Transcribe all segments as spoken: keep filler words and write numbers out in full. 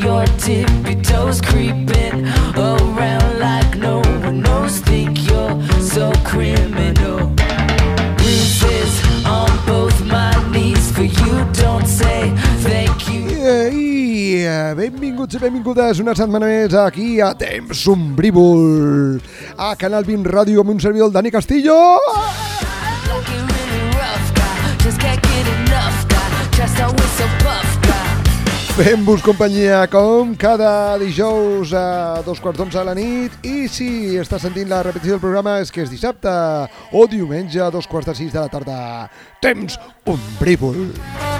your tippy toes creeping around like no one knows. Think you're so criminal. Bruises on both my knees for you. Don't say thank you. I benvinguts i benvingudes una setmana més aquí a Temps Ombrívol, a Canal vint Ràdio, amb un servidor, el Dani Castillo. Fem-vos companyia com cada dijous a dos quarts d'onze de la nit, i si estàs sentint la repetició del programa és que és dissabte o diumenge a dos quarts de sis de la tarda. Temps Ombrívol.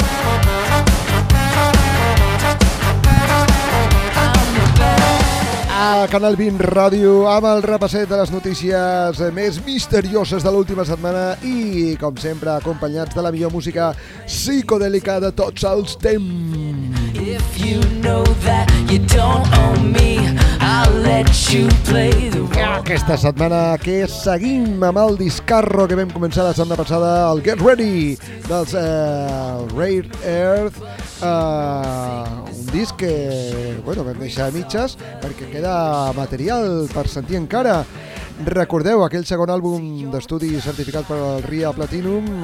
A Canal vint Ràdio, amb el repasset de les notícies més misterioses de l'última setmana i, com sempre, acompanyats de la millor música psicodèlica de tots els temps. If you know that you don't own me, I'll let you play the role. Aquesta setmana que seguim amb el discarro que vam començar la setmana passada, el Get Ready dels uh, Rare Earth, uh, un disc que bueno, vam deixar a mitges perquè queda material per sentir encara. Recordeu aquell segon àlbum d'estudi certificat per el R I A Platinum,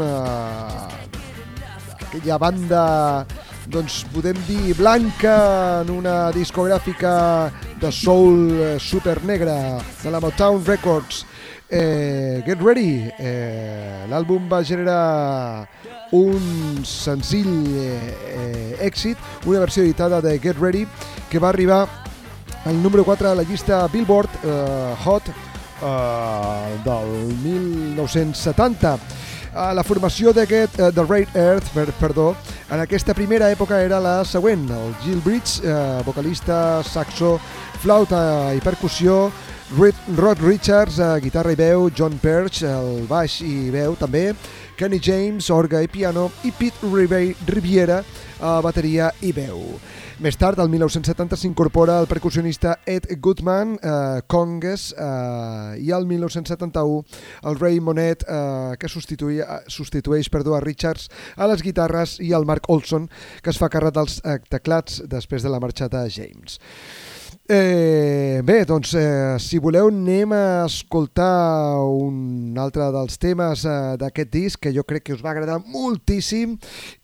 uh, aquella banda, doncs podem dir blanca, en una discogràfica de soul super negra de la Motown Records. eh, Get Ready, eh, l'àlbum va generar un senzill eh, èxit, una versió editada de Get Ready que va arribar al número quatre de la llista Billboard eh, Hot eh, del mil nou-cents setanta. La formació d'aquest, uh, de Rare Earth, per, perdó, en aquesta primera època era la següent: el Gil Bridge, uh, vocalista, saxo, flauta i percussió; Rod Richards, uh, guitarra i veu; John Perch, el baix i veu també; Kenny James, orga i piano; i Pete Riviera, uh, bateria i veu. Més tard, el mil nou-cents setanta, s'incorpora el percussionista Ed Goodman, eh, congues, eh, i el mil nou-cents setanta-u el Ray Monet, eh, que substitueix perdó, a Richards a les guitarres, i el Mark Olson, que es fa càrrec dels eh, teclats després de la marxa de James. Eh, bé, doncs, eh, si voleu, anem a escoltar un altre dels temes eh, d'aquest disc, que jo crec que us va agradar moltíssim,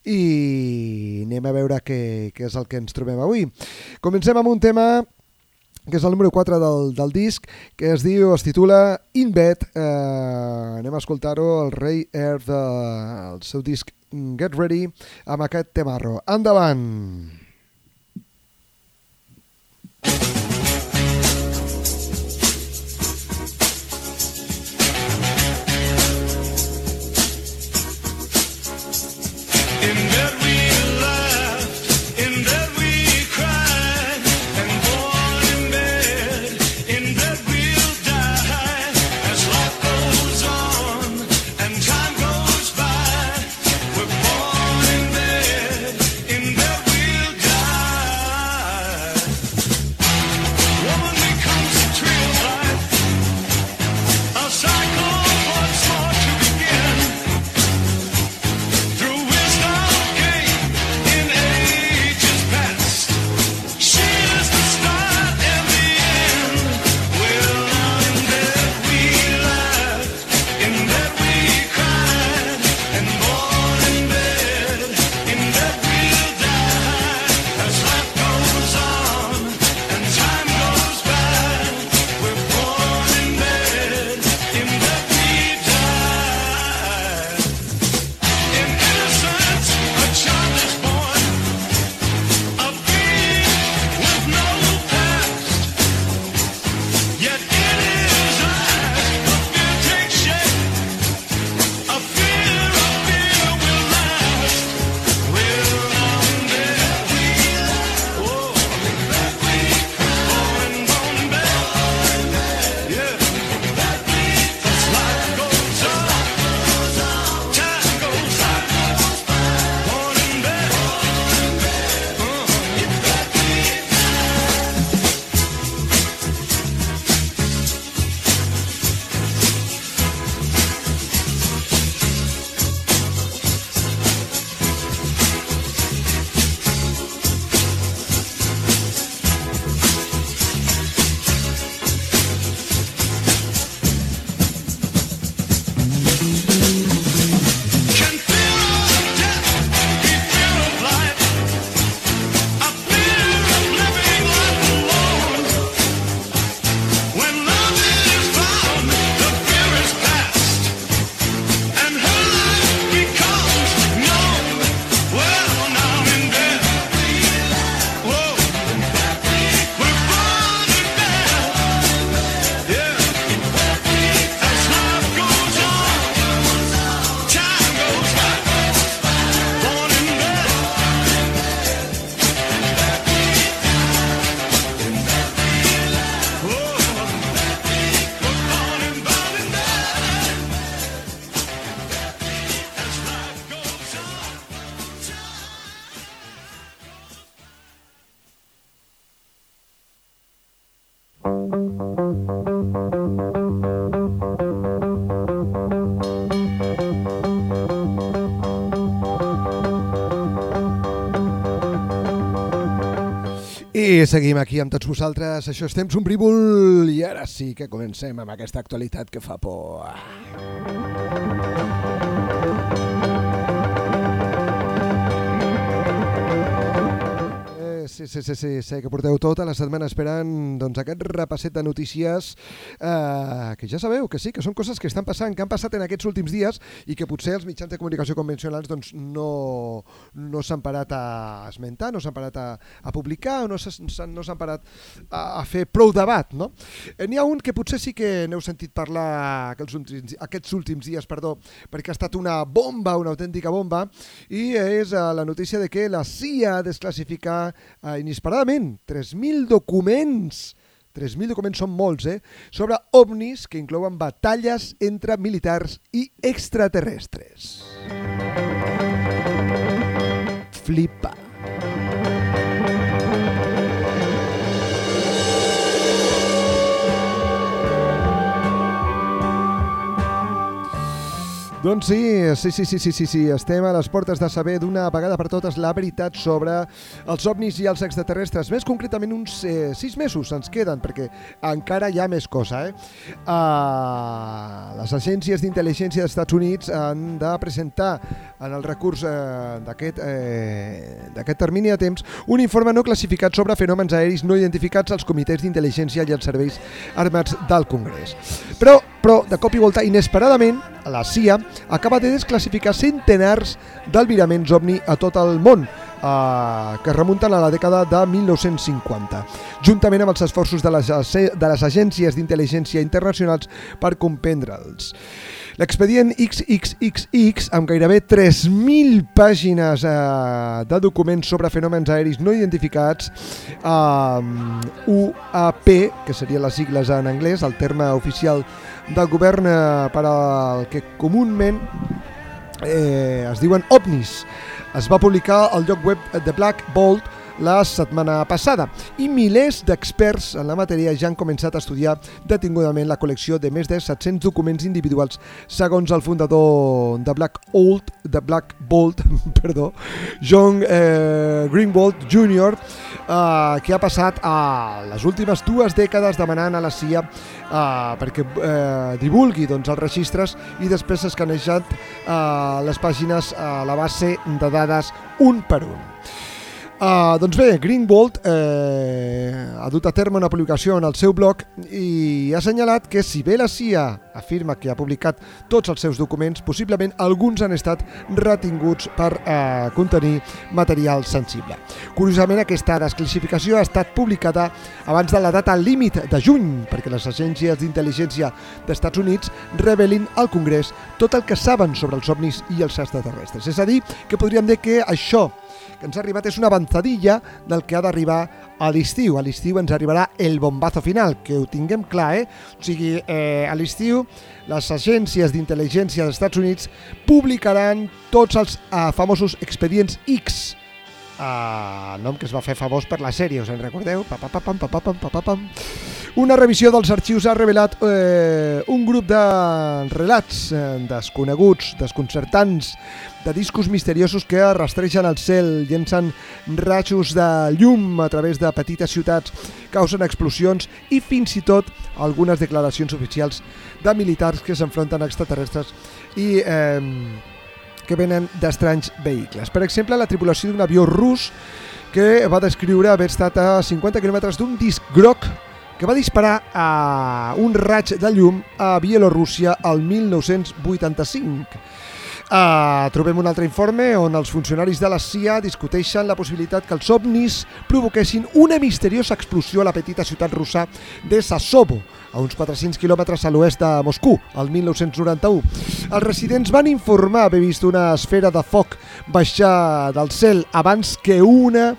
i anem a veure què, què és el que ens trobem avui. Comencem amb un tema que és el número quatre del, del disc, que es diu, es titula In Bed. Eh, anem a escoltar-ho, el Rare Earth, eh, el seu disc Get Ready, amb aquest temarro. Endavant! On I seguim aquí amb tots vosaltres. Això és Temps Ombrívol i ara sí que comencem amb aquesta actualitat que fa por. Sí, sí, sí, sí, sé que porteu tota la setmana esperant doncs, aquest repasset de notícies eh, que ja sabeu que sí, que són coses que estan passant, que han passat en aquests últims dies i que potser els mitjans de comunicació convencionals doncs, no, no s'han parat a esmentar, no s'han parat a, a publicar o no s'han no s'han parat a, a fer prou debat, no? Eh, N'hi ha un que potser sí que n'heu sentit parlar aquests últims, aquests últims dies, perdó, perquè ha estat una bomba, una autèntica bomba, i és eh, la notícia de que la C I A desclassifica Uh, inesperadament, tres mil documents, tres mil documents són molts, eh? sobre ovnis que inclouen batalles entre militars i extraterrestres. Flipa. Doncs sí, sí, sí, sí, sí, sí, sí, estem a les portes de saber d'una vegada per totes la veritat sobre els ovnis i els extraterrestres. Més concretament uns eh, sis mesos ens queden, perquè encara hi ha més cosa. Eh? Uh, les agències d'intel·ligència dels Estats Units han de presentar en el recurs eh, d'aquest eh, d'aquest termini de temps un informe no classificat sobre fenòmens aeris no identificats als comitès d'intel·ligència i als serveis armats del Congrés. Però, però de cop i volta, inesperadament, la C I A acaba de desclassificar centenars d'albiraments ovni a tot el món, eh, que remunten a la dècada de mil nou-cents cinquanta, juntament amb els esforços de les, de les agències d'intel·ligència internacionals per comprendre'ls. L'expedient X X X X, amb gairebé tres mil pàgines eh, de documents sobre fenòmens aeris no identificats, eh, U A P, que serien les sigles en anglès, el terme oficial del govern eh, per al que comúment eh, es diuen ovnis, es va publicar al lloc web de Black Bolt la setmana passada i milers d'experts en la matèria ja han començat a estudiar detingudament la col·lecció de més de set-cents documents individuals, segons el fundador de Black Bolt, de Black Bolt, perdó, John eh, Greenwald júnior, eh, que ha passat a les últimes dues dècades demanant a la C I A eh, perquè eh, divulgui doncs, els registres i després s'ha escanejat eh, les pàgines a la base de dades un per un. Uh, doncs bé, Greenwald eh, ha dut a terme una publicació en el seu blog i ha assenyalat que si bé la C I A afirma que ha publicat tots els seus documents, possiblement alguns han estat retinguts per eh, contenir material sensible. Curiosament, aquesta desclassificació ha estat publicada abans de la data límit de juny, perquè les agències d'intel·ligència dels Estats Units revelin al Congrés tot el que saben sobre els ovnis i els extraterrestres. És a dir, que podríem dir que això que ens ha arribat és una avançadilla del que ha d'arribar a l'estiu. A l'estiu ens arribarà el bombazo final, que ho tinguem clar, eh? O sigui, eh, a l'estiu les agències d'intel·ligència dels Estats Units publicaran tots els eh, famosos expedients X, eh, nom que es va fer famós per la sèrie, us en recordeu? Pa, pa, pa, pam, pa, pa, pam, pa, pa, pam. Una revisió dels arxius ha revelat eh, un grup de relats eh, desconeguts, desconcertants, de discos misteriosos que rastregen el cel, llencen rajos de llum a través de petites ciutats, causen explosions i fins i tot algunes declaracions oficials de militars que s'enfronten a extraterrestres i eh, que venen d'estranys vehicles. Per exemple, la tripulació d'un avió rus que va descriure haver estat a cinquanta quilòmetres d'un disc groc que va disparar a un raig de llum a Bielorússia el mil nou-cents vuitanta-cinc. Uh, trobem un altre informe on els funcionaris de la C I A discuteixen la possibilitat que els ovnis provoquessin una misteriosa explosió a la petita ciutat russa de Sassovo, a uns quatre-cents quilòmetres a l'oest de Moscou, el mil nou-cents noranta-u. Els residents van informar haver vist una esfera de foc baixar del cel abans que una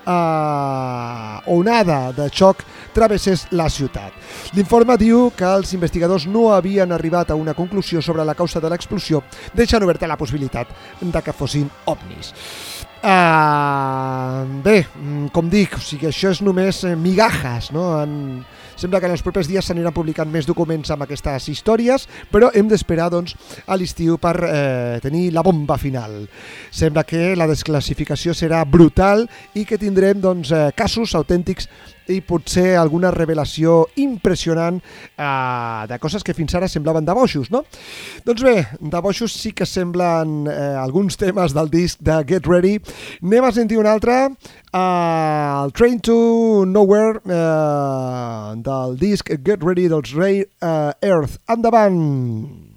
uh, onada de xoc travessés la ciutat. L'informe diu que els investigadors no havien arribat a una conclusió sobre la causa de l'explosió, deixant oberta la possibilitat de que fossin ovnis. Uh, bé, com dic, o sigui, això és només migajas, no? En... Sembla que en els propers dies s'aniran publicant més documents amb aquestes històries, però hem d'esperar doncs, a l'estiu per eh, tenir la bomba final. Sembla que la desclassificació serà brutal i que tindrem doncs, eh, casos autèntics i potser alguna revelació impressionant eh, de coses que fins ara semblaven de boixos, no? Doncs bé, de boixos sí que semblen eh, alguns temes del disc de Get Ready. Anem a sentir un altre, eh, el Train to Nowhere, eh, del disc Get Ready dels Rare uh, Earth. Endavant!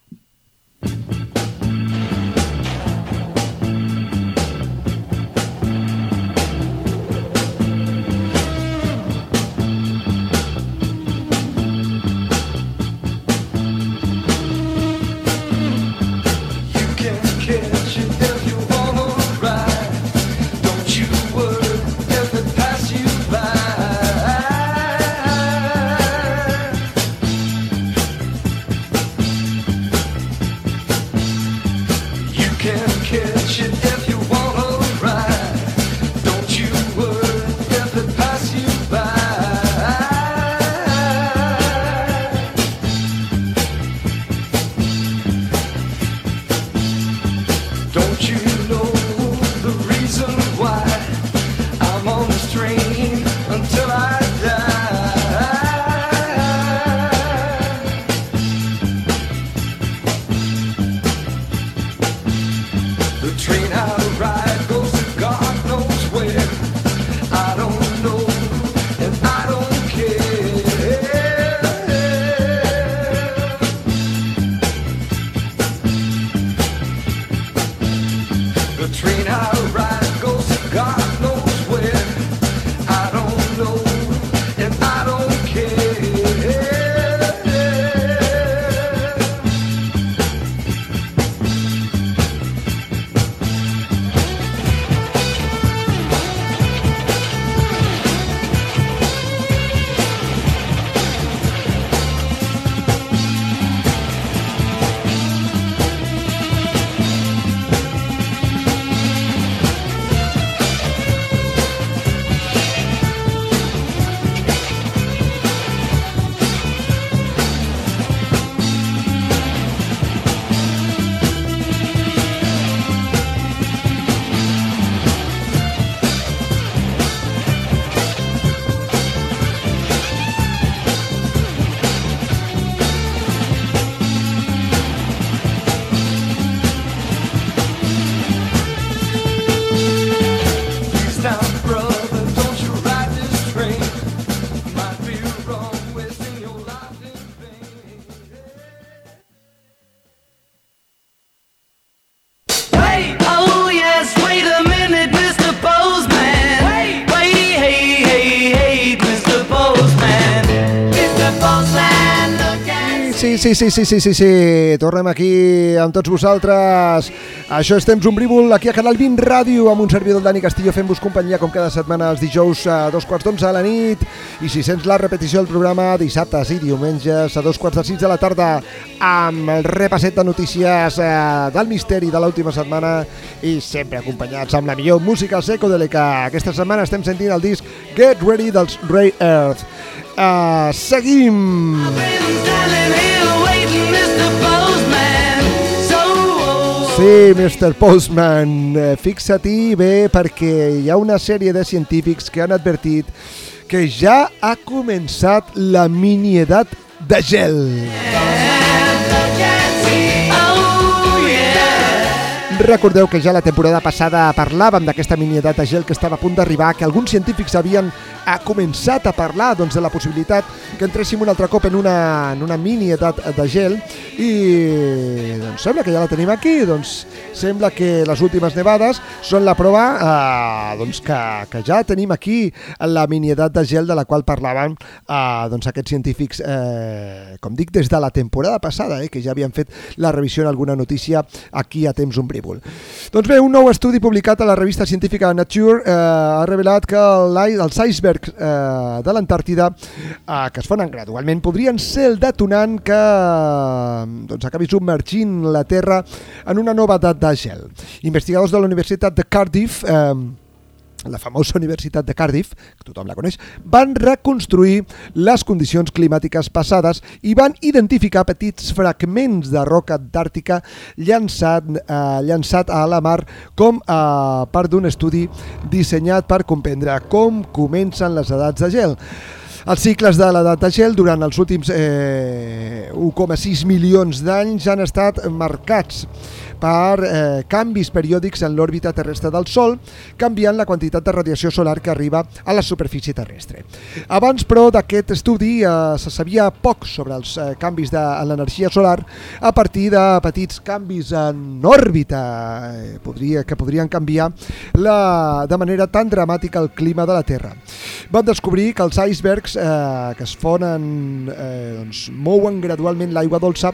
Sí, sí, sí, sí, sí, sí, sí, tornem aquí amb tots vosaltres. Això és Temps Ombrívol, aquí a Canal vint Ràdio, amb un servidor, Dani Castillo, fent-vos companyia com cada setmana els dijous a dos quarts d'onze a la nit, i si sents la repetició del programa, dissabtes i diumenges a dos quarts de sis de la tarda, amb el repasset de notícies eh, del misteri de l'última setmana, i sempre acompanyats amb la millor música psicodèlica. Aquesta setmana estem sentint el disc Get Ready dels Rare Earth. Uh, seguim! Sí, mister Postman, fixa-t'hi bé perquè hi ha una sèrie de científics que han advertit que ja ha començat la miniedat de gel. Recordeu que ja la temporada passada parlàvem d'aquesta miniedat de gel que estava a punt d'arribar, que alguns científics havien ha començat a parlar doncs, de la possibilitat que entréssim un altre cop en una, en una miniedat de gel, i doncs, sembla que ja la tenim aquí. Doncs, sembla que les últimes nevades són la prova eh, doncs, que, que ja tenim aquí la miniedat de gel de la qual parlaven eh, doncs, aquests científics, eh, com dic, des de la temporada passada, eh, que ja havien fet la revisió en alguna notícia aquí a Temps Ombrívol. Liverpool. Doncs bé, un nou estudi publicat a la revista científica Nature eh, ha revelat que els icebergs eh, de l'Antàrtida, eh, que es fonen gradualment, podrien ser el detonant que doncs, acabi submergint la Terra en una nova edat de gel. Investigadors de la Universitat de Cardiff, eh, la famosa Universitat de Cardiff, que tothom la coneix, van reconstruir les condicions climàtiques passades i van identificar petits fragments de roca antàrtica llançat, eh, llançat a la mar com a part d'un estudi dissenyat per comprendre com comencen les edats de gel. Els cicles de l'edat de gel durant els últims eh, u coma sis milions d'anys han estat marcats per eh, canvis periòdics en l'òrbita terrestre del Sol, canviant la quantitat de radiació solar que arriba a la superfície terrestre. Abans, però, d'aquest estudi eh, se sabia poc sobre els eh, canvis de l'energia solar a partir de petits canvis en òrbita eh, podria, que podrien canviar la, de manera tan dramàtica el clima de la Terra. Van descobrir que els icebergs eh, que es fonen eh, doncs, mouen gradualment l'aigua dolça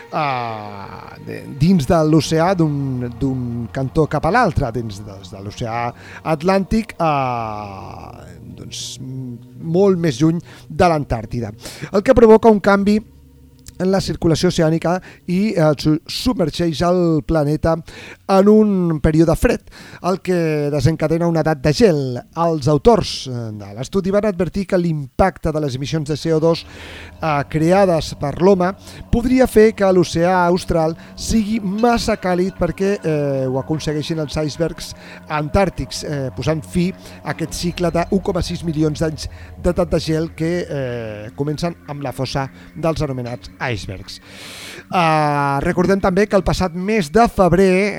eh, dins de l'oceà d'un cantó cap a l'altre, dins de, de l'oceà Atlàntic, eh, doncs, molt més lluny de l'Antàrtida. El que provoca un canvi en la circulació oceànica i eh, submergeix el planeta en un període fred, el que desencadena una edat de gel. Els autors de l'estudi van advertir que l'impacte de les emissions de C O dos eh, creades per l'home podria fer que l'oceà austral sigui massa càlid perquè eh, ho aconsegueixin els icebergs antàrtics, eh, posant fi a aquest cicle de u coma sis milions d'anys d'edat de gel que eh, comencen amb la fossa dels anomenats icebergs. Uh, recordem també que el passat mes de febrer,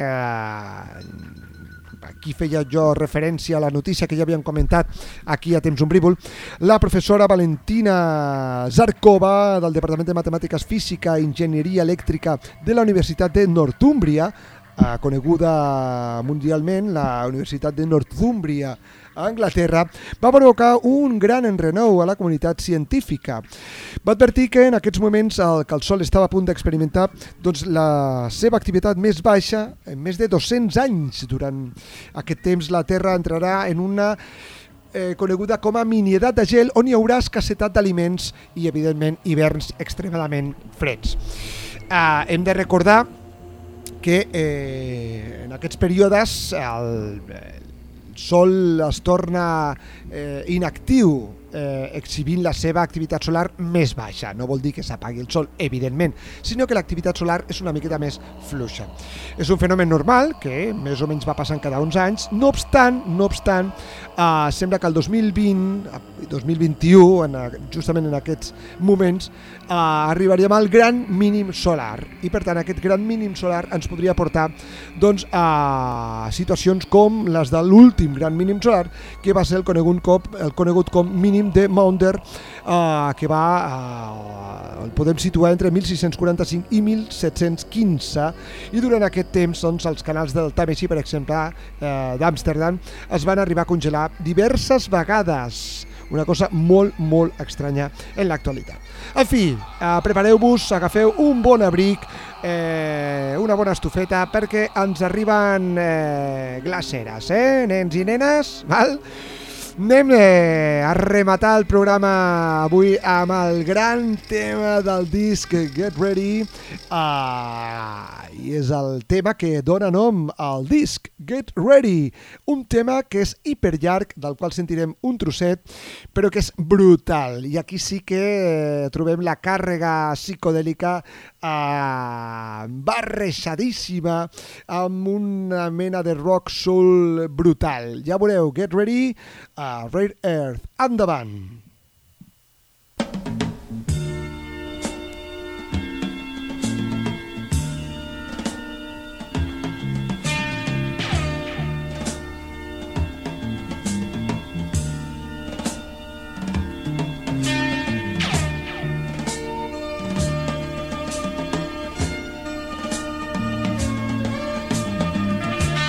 uh, aquí feia jo referència a la notícia que ja havíem comentat aquí a Temps Ombrívol, la professora Valentina Zarkova del Departament de Matemàtiques Física i Enginyeria Elèctrica de la Universitat de Northúmbria, uh, coneguda mundialment, la Universitat de Northúmbria a Anglaterra, va provocar un gran enrenou a la comunitat científica. Va advertir que en aquests moments el, que el Sol estava a punt d'experimentar doncs, la seva activitat més baixa en més de dos-cents anys. Durant aquest temps la Terra entrarà en una eh, coneguda com a mini-edat de gel on hi haurà escassetat d'aliments i, evidentment, hiverns extremadament freds. Eh, hem de recordar que eh, en aquests períodes el El Sol es torna eh, inactiu, eh, exhibint la seva activitat solar més baixa. No vol dir que s'apagui el Sol, evidentment, sinó que l'activitat solar és una miqueta més fluixa. És un fenomen normal que més o menys va passant cada uns anys. No obstant, no obstant, eh, sembla que el dos mil vint, dos mil vint-i-u, en, justament en aquests moments, eh, arribaríem al gran mínim solar. I per tant, aquest gran mínim solar ens podria portar doncs, a situacions com les de l'últim gran mínim solar, que va ser el conegut com, el conegut com mínim de Maunder, eh, que va, eh, el podem situar entre mil sis-cents quaranta-cinc i mil set-cents quinze, i durant aquest temps doncs, els canals del Tàmesi, per exemple, eh, d'Amsterdam, es van arribar a congelar diverses vegades, una cosa molt, molt estranya en l'actualitat. En fi, eh, prepareu-vos, agafeu un bon abric, eh, una bona estufeta, perquè ens arriben eh, glaceres, eh, nens i nenes, val? Anem eh, a rematar el programa avui amb el gran tema del disc Get Ready, uh, i és el tema que dona nom al disc Get Ready, un tema que és hiperllarg, del qual sentirem un trosset, però que és brutal, i aquí sí que eh, trobem la càrrega psicodèlica uh, barrejadíssima amb una mena de rock soul brutal. Ja veureu, Get Ready, Uh, Rare Earth, endavant!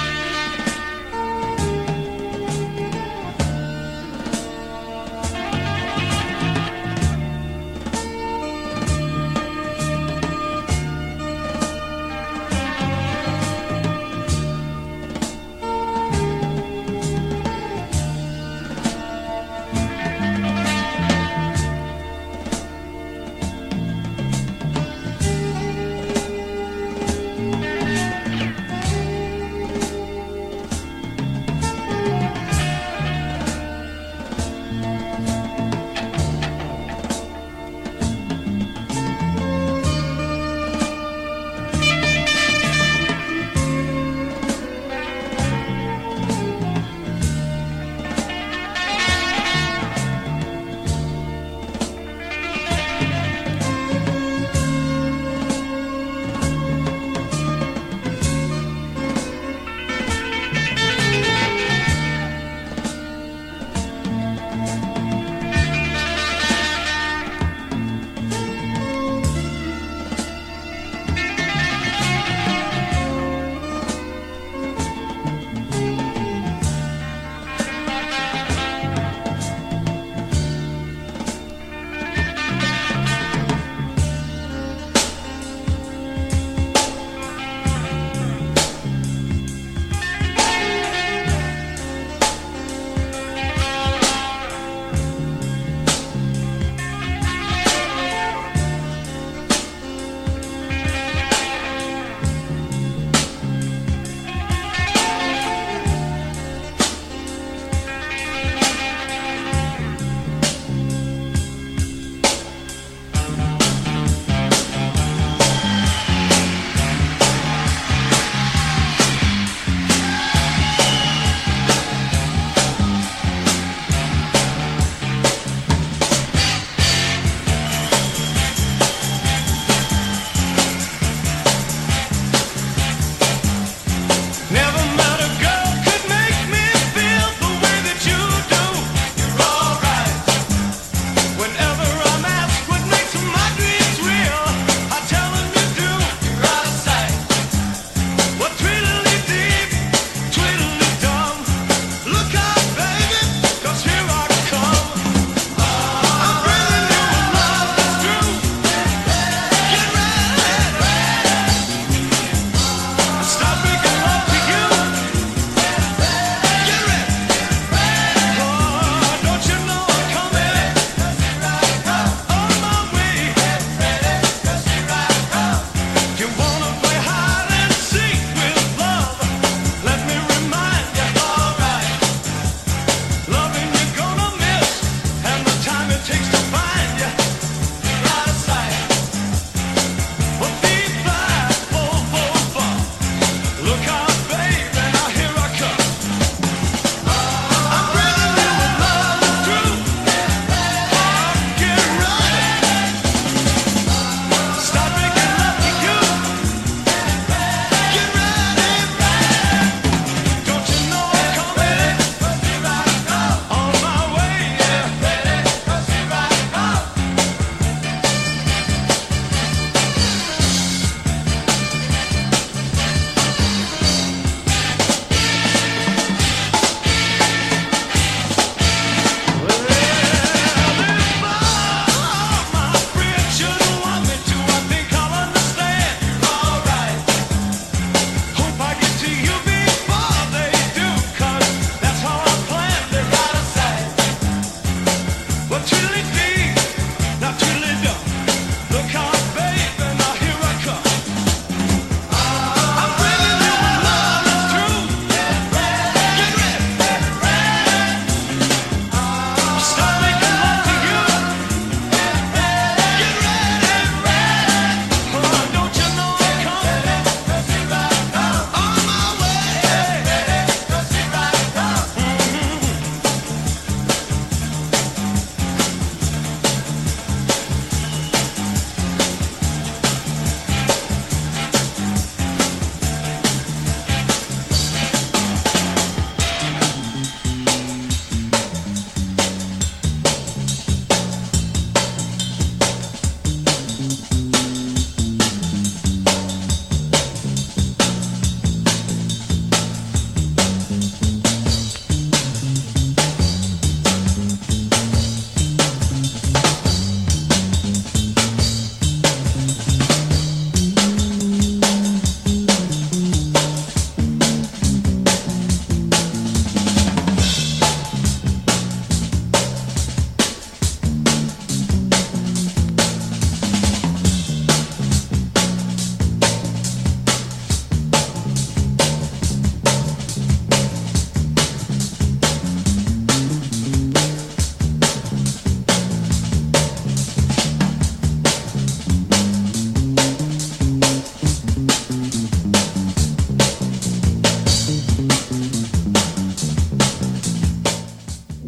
Get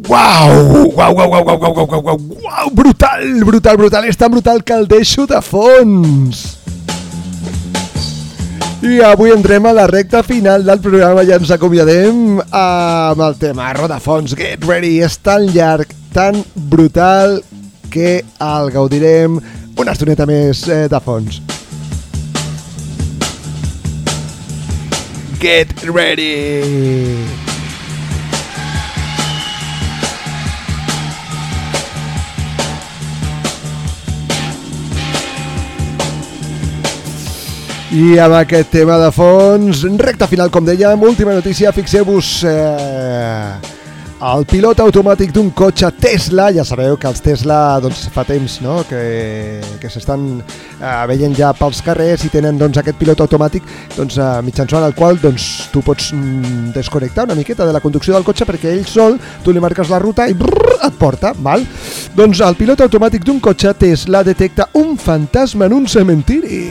Uau, uau, uau, uau, uau, uau, uau, uau, uau, brutal, brutal, brutal, és tan brutal que el deixo de fons. I avui entrem a la recta final del programa, ja ens acomiadem amb el tema Rodafons Get Ready. És tan llarg, tan brutal, que el gaudirem una estoneta més eh, de fons. Get ready! I amb aquest tema de fons, recta final, com dèiem, última notícia, fixeu-vos eh, el pilot automàtic d'un cotxe Tesla. Ja sabeu que els Tesla doncs, fa temps, no?, que, que s'estan eh, veient ja pels carrers i tenen doncs, aquest pilot automàtic doncs, eh, mitjançant el qual doncs, tu pots mm, desconnectar una miqueta de la conducció del cotxe perquè ell sol, tu li marques la ruta i brrr, et porta, val? Doncs el pilot automàtic d'un cotxe Tesla detecta un fantasma en un cementiri.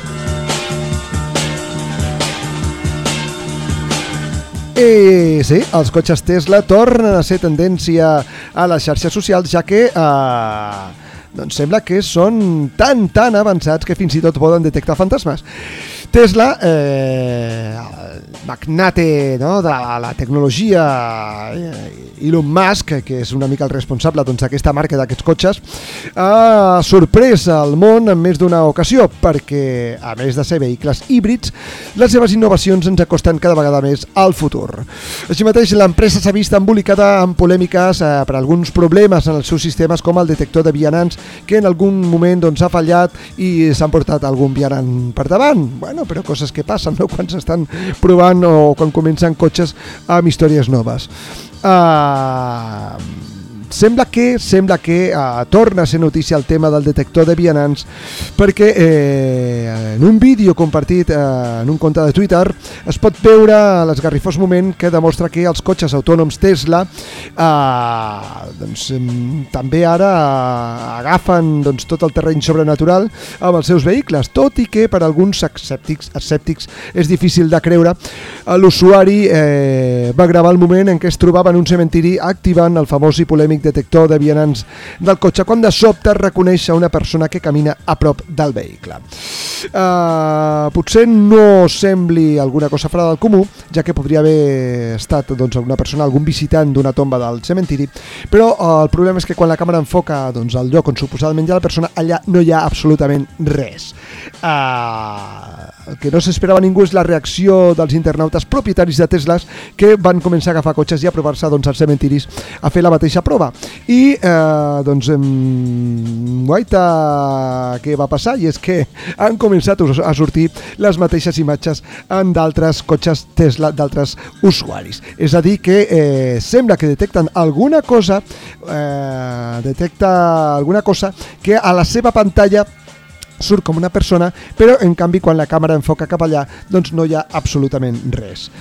I sí, els cotxes Tesla tornen a ser tendència a les xarxes socials, ja que eh, doncs sembla que són tan, tan avançats que fins i tot poden detectar fantasmes. Tesla, eh, el magnate, no?, de la tecnologia, Elon Musk, que és una mica el responsable doncs, d'aquesta marca d'aquests cotxes, ha sorprès el món en més d'una ocasió, perquè, a més de ser vehicles híbrids, les seves innovacions ens acosten cada vegada més al futur. Així mateix, l'empresa s'ha vist embolicada en polèmiques eh, per alguns problemes en els seus sistemes, com el detector de vianants, que en algun moment doncs, ha fallat i s'han portat algun vianant per davant. Bueno, però coses que passen, no?, quan s'estan provant o quan comencen cotxes amb històries noves. Uh, sembla que sembla que uh, torna a ser notícia el tema del detector de vianants, perquè eh, en un vídeo compartit eh, en un compte de Twitter es pot veure l'esgarrifós moment que demostra que els cotxes autònoms Tesla eh, doncs, també ara agafen doncs, tot el terreny sobrenatural amb els seus vehicles, tot i que per alguns escèptics, escèptics és difícil de creure. L'usuari eh, va gravar el moment en què es trobava en un cementiri activant el famós i polèmic detector de vianants del cotxe, quan de sobte reconeix una persona que camina a prop del vehicle. Uh, potser no sembli alguna cosa fora del comú, ja que podria haver estat doncs, una persona, algun visitant d'una tomba del cementiri, però uh, el problema és que quan la càmera enfoca doncs, el lloc on suposadament hi ha la persona, allà no hi ha absolutament res. Uh, el que no s'esperava ningú és la reacció dels internautes propietaris de Teslas, que van començar a agafar cotxes i a provar-se doncs, als cementiris a fer la mateixa prova. I eh, doncs em, guaita, què va passar? I és que han començat a sortir les mateixes imatges en d'altres cotxes Tesla d'altres usuaris. És a dir que eh, sembla que detecten alguna cosa eh, detecta alguna cosa que a la seva pantalla surt com una persona, però en canvi quan la càmera enfoca cap allà doncs no hi ha absolutament res.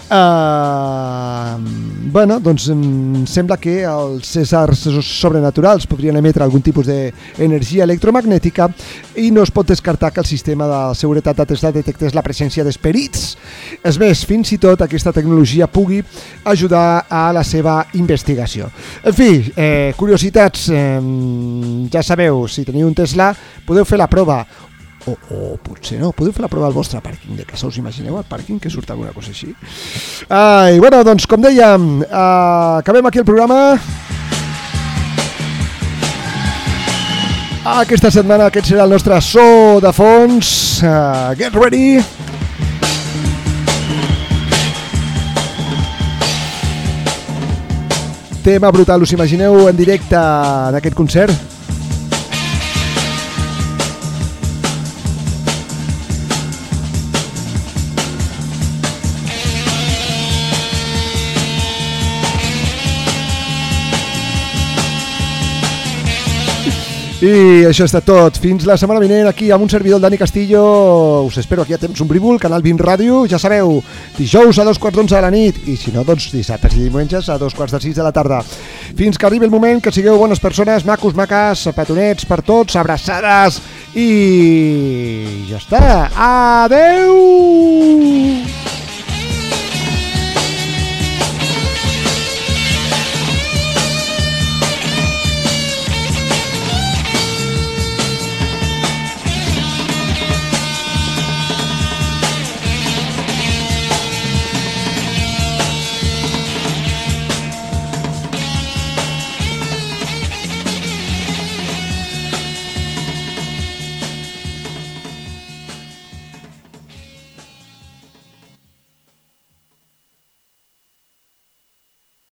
Uh, bueno, doncs um, sembla que els éssers sobrenaturals podrien emetre algun tipus d'energia electromagnètica i no es pot descartar que el sistema de seguretat de Tesla detectés la presència d'esperits. És més, fins i tot aquesta tecnologia pugui ajudar a la seva investigació. En fi, eh, curiositats, eh, ja sabeu, si teniu un Tesla podeu fer la prova. O, o potser no, podeu fer la prova al vostre pàrquing de casa, us imagineu al pàrquing que surt alguna cosa així? Ai, bueno, doncs com dèiem, uh, acabem aquí el programa. Aquesta setmana aquest serà el nostre so de fons. uh, Get ready. Tema brutal, us imagineu en directe en aquest concert? I això està tot. Fins la setmana vinent aquí amb un servidor, el Dani Castillo. Us espero aquí a Temps Ombrívol, Canal vint Ràdio. Ja sabeu, dijous a dos quarts d'onze de la nit i si no, doncs dissabtes i diumenges a dos quarts de sis de la tarda. Fins que arribi el moment, que sigueu bones persones, macos, maques, petonets per tots, abraçades i ja està. Adeu!